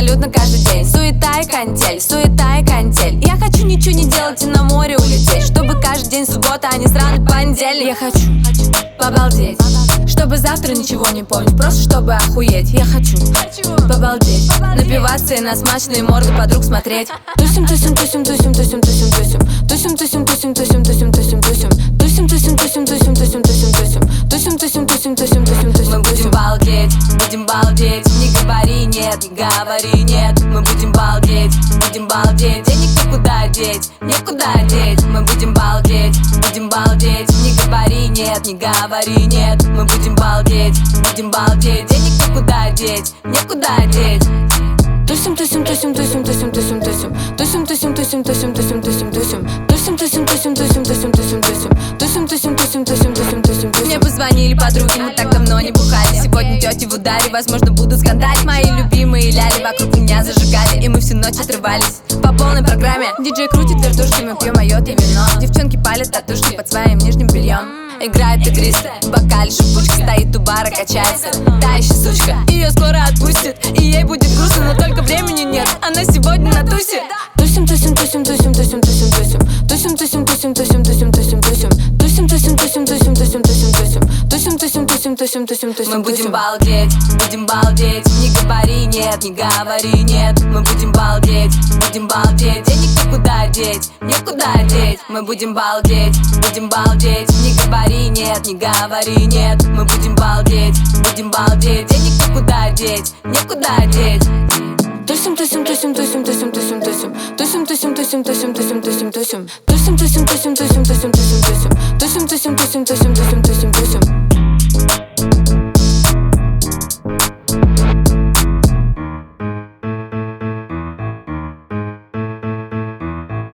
абсолютно каждый день. Суета и контель, суета и контель. Я хочу ничего не делать и на море улететь, чтобы каждый день суббота, а не сраный понедельник. Я хочу побалдеть, чтобы завтра ничего не помнить, просто чтобы охуеть. Я хочу побалдеть, напиваться и на смачные морды подруг смотреть. Тусим, тусим, тусим, тусим, тусим, тусим, тусим. Тусим, тусим, тусим, тусим, тусим, тусим, тусим. Тусим, тусим, тусим, тусим, тусим, тусим, тусим. Тусим, тусим, тусим, тусим, тусим, тусим. Мы будем балдеть, будем балдеть. Не говори нет, не говори нет. Мы будем балдеть, будем балдеть. Денег никуда деть, некуда деть. Мы будем балдеть, будем балдеть. Не говори нет, не говори нет. Мы будем балдеть, будем балдеть. Денег никуда деть, некуда деть. Тусим, тусим, тусим, тусим, тусим, тусим, тусим. Тусим, тусим, тусим, тусим, тусим, тусим, тусим. Тусим, тусим, тусим, тусим, тусим, тусим, тусим. Тусим, тусим, тусим, тусим, тусим, тусим, тусим. Мне позвонили подруги, мы так давно не бухали. Сегодня тети в ударе, возможно, будут скандалить. Мои любимые ляли вокруг меня зажигали, и мы всю ночь отрывались по полной программе. Диджей крутит вертушки, мы пьем майот и вино. Девчонки палят татушки под своим нижним бельем. Играет игристая, в бокале шипучка, стоит у бара, качается. Та еще сучка, ее скоро отпустит, и ей будет грустно, но только времени нет. Она сегодня на тусе. Тусим, тусим, тусим, тусим, тусим, тусим, тусим. Тусим, тусим, тусим, тусим, тусим, тусим, тусим. Тусим, тусим, тусим, тусим, тусим, тусим, тусим. Тусим, тусим, тусим, тусим, тусим, тусим. Мы будем балдеть, будем балдеть. Не говори нет, не говори нет. Мы будем балдеть, будем балдеть. Денег никуда деть, некуда деть. Мы будем балдеть, будем балдеть. Не говори нет, не говори нет. Мы будем балдеть, будем балдеть. Денег никуда деть, некуда деть. Тусим, тусим, тусим, тусим, тусим, тусим, тусим. Тусим, тусим, тусим, тусим, тусим, тусим, тусим. Тусим, тусим, тусим, тусим, тусим, тусим, тусим. Тусим, тусим, тусим, тусим, тусим, тусим, тусим.